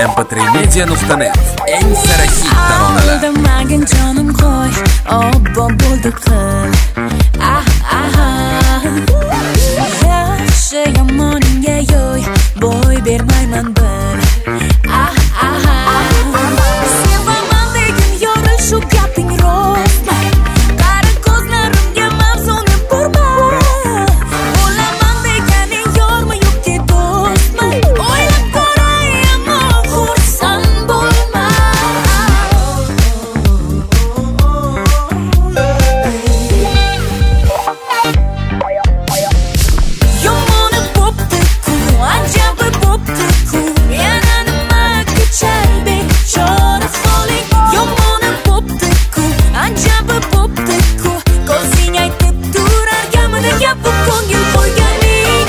mp3media.net eng sara hit taronalar. Aldamagin jonim qo'y, obbo bo'ldi qil. Yaxshi yomoningga yo'y, bo'y bermayman bir. Sevaman degin yoril shu gaping rostmi? Qara ko'zlarimga mavzuni burma. Bo'laman deganing yormi yo'qki do'stmi? O'ylab ko'ray ammo xursand bo'lma. Yomoni bo'pti-ku, ajabi bo'pti-ku. Yana nima kechar bechora holing. Yomoni bo'pti-ku, ajabi bo'pti-ku. Ko'zing aytib turar gamini gapib ko'ngil qo'yganing.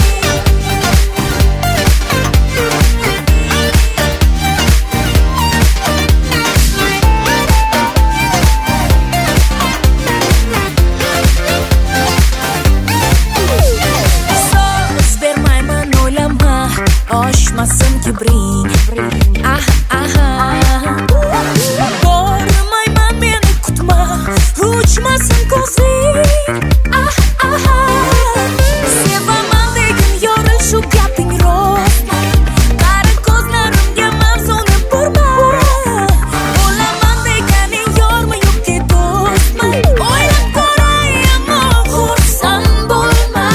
So'z bermayman o'ylama, oshmasin kibring. Bormayman meni kutma, uchmasin ko'zing. Sevaman degin yoril shu gaping rostmi? Qara ko'zlarimga mavzuni burma. Bo'laman deganing yormi yo'qki do'stmi? O'ylab ko'ray ammo xursand bo'lma.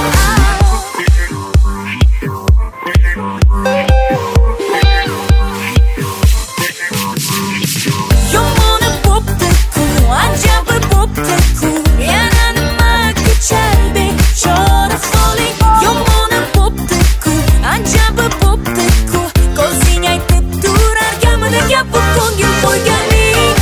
Yomoni bo'pti-ku, ajabi bo'pti-ku. Yana nima kechar bechora holing. Yomoni bo'pti-ku, ajabi bo'pti-ku. Ko'zing aytib turar gamini gapib ko'ngil qo'yganing.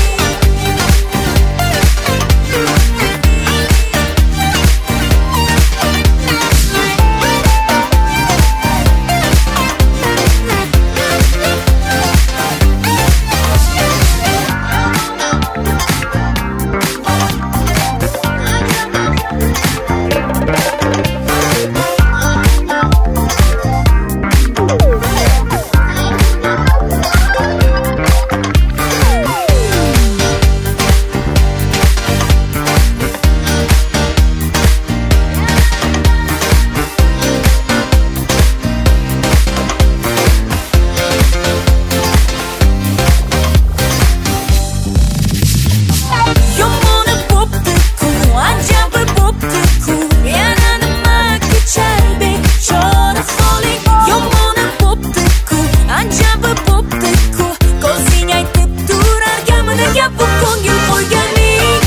Yomoni bo'pti-ku, ajabi bo'pti-ku. Yana nima kechar bechora holing. Yomoni bo'pti-ku, ajabi bo'pti-ku. Ko'zing aytib turar gamini gapib ko'ngil qo'yganing.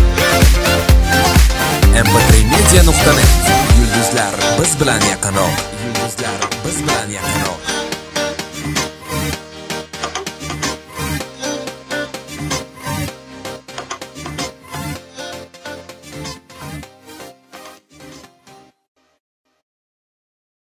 mp3media.net yulduzlar biz bilan yaqinoq.